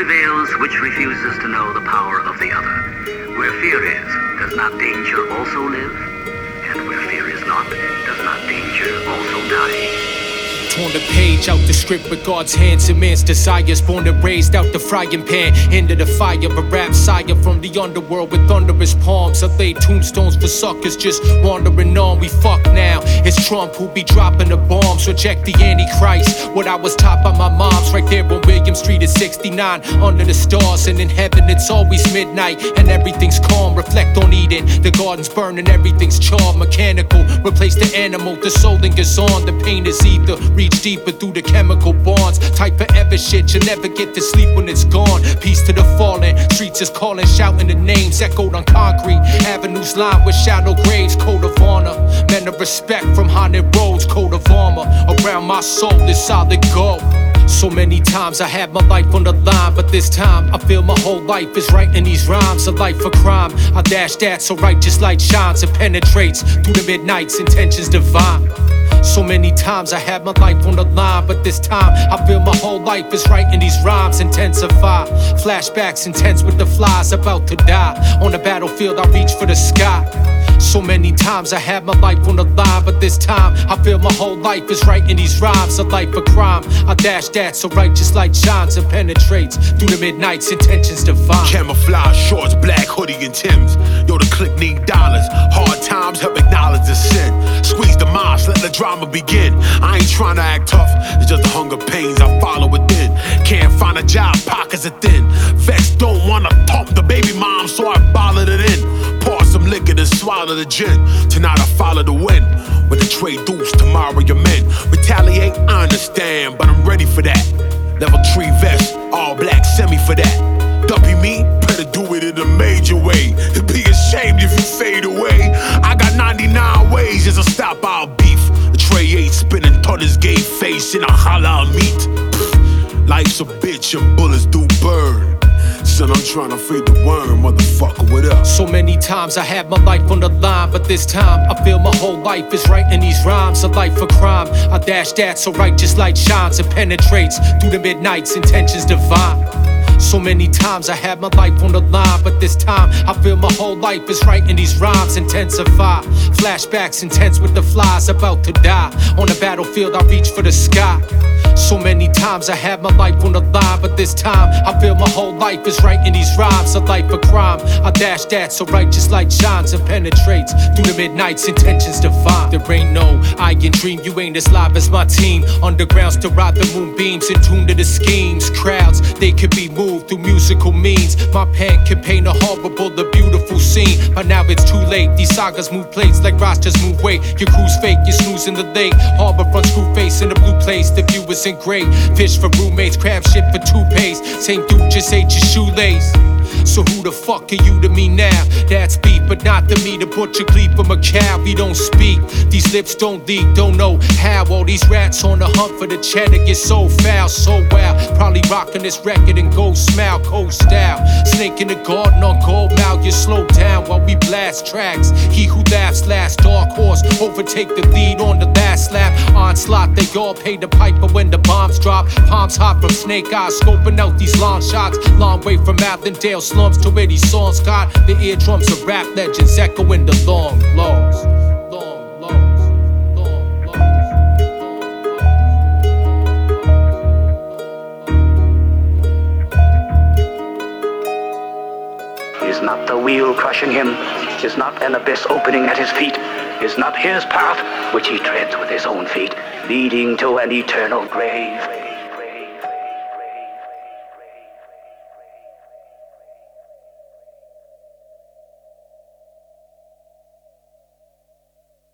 prevails which refuses to know the power of the other. Where fear is, does not danger also live? And where fear is not, does not danger also die? Torn the page out the script with God's hands and man's desires. Born and raised out the frying pan into the fire. A rap sire from the underworld with thunderous palms. I lay tombstones for suckers just wandering on. We fuck now. It's Trump who be dropping the bombs. Reject the Antichrist. What I was taught by my moms right there on William Street at 69. Under the stars and in heaven it's always midnight. And everything's calm. Reflect on Eden. The garden's burning, everything's charred. Mechanical. Replace the animal. The soul lingers on. The pain is ether. Reach deeper through the chemical bonds. Type forever shit, you'll never get to sleep when it's gone. Peace to the fallen, streets is calling, shouting the names echoed on concrete. Avenues lined with shallow graves, code of honor. Men of respect from haunted roads, coat of armor. Around my soul is solid gold. So many times I had my life on the line, but this time I feel my whole life is writing these rhymes. A life of crime, I dash that so righteous light shines and penetrates through the midnights, intentions divine. So many times I had my life on the line, but this time I feel my whole life is writing these rhymes. Intensify, flashbacks intense with the flies about to die. On the battlefield I reach for the sky. So many times I had my life on the line, but this time I feel my whole life is writing these rhymes. A life of crime, I dash that so righteous light shines and penetrates through the midnights, intentions divine. Camouflage shorts, black hoodie and Timbs. Yo, the clique need dollars. Hard times help acknowledge the sin. Squeeze the mosh, let the drama begin. I ain't trying to act tough, it's just the hunger pains I follow within. Can't find a job, pockets are thin. Vex don't wanna talk the baby mom, so I bottled it in. Pour some liquor and swallow the gin. Tonight I follow the wind. With the trade deuce, tomorrow your men. Retaliate, I understand, but I'm ready for that. Level 3 vest, all black, semi for that. Dumpy me, better do it in a major way. Be ashamed if you fade away. I got 99 ways just to stop our beef. The tray 8 spinning tonners, gay face in a halal meat. Life's a bitch and bullets do burn. Son, I'm trying to feed the worm, motherfucker, what up? So many times I had my life on the line, but this time I feel my whole life is writing these rhymes. A life of crime, I dash that so righteous light shines and penetrates through the midnights, intentions divine. So many times I had my life on the line, but this time I feel my whole life is writing these rhymes. Intensify, flashbacks intense with the flies about to die. On the battlefield I reach for the sky. So many times I had my life on the line, but this time I feel my whole life is writing these rhymes. A life of crime, I dash that so righteous light shines and penetrates through the midnights, intentions divine. There ain't no iron dream, you ain't as live as my team. Undergrounds to ride the moonbeams, in tune to the schemes. Crowds, they can be moved through musical means. My pen can paint a horrible, the beautiful scene. But now it's too late, these sagas move plates like rosters move weight. Your crew's fake, you're snoozing the lake. Harbor front screw face in the blue place, the view isn't great. Fish for roommates, crab shit for toupees. Same dude just ate your shoelace. So who the fuck are you to me now? That's beef, but not to me. The butcher cleave from a cow, we don't speak. These lips don't leak, don't know how. All these rats on the hunt for the cheddar get so foul, so wild. Probably rocking this record in gold smile, cold style. Snake in the garden on gold mouth, you slow down while we blast tracks. He who laughs last, dark horse, overtake the lead on the last lap. Onslaught, they all pay the piper when the bombs drop. Palms hot from snake eyes, scoping out these long shots. Long way from Avondale slums to where these songs got the eardrums of rap legends echoing the long lost. Is not the wheel crushing him? Is not an abyss opening at his feet? Is not his path, which he treads with his own feet, leading to an eternal grave?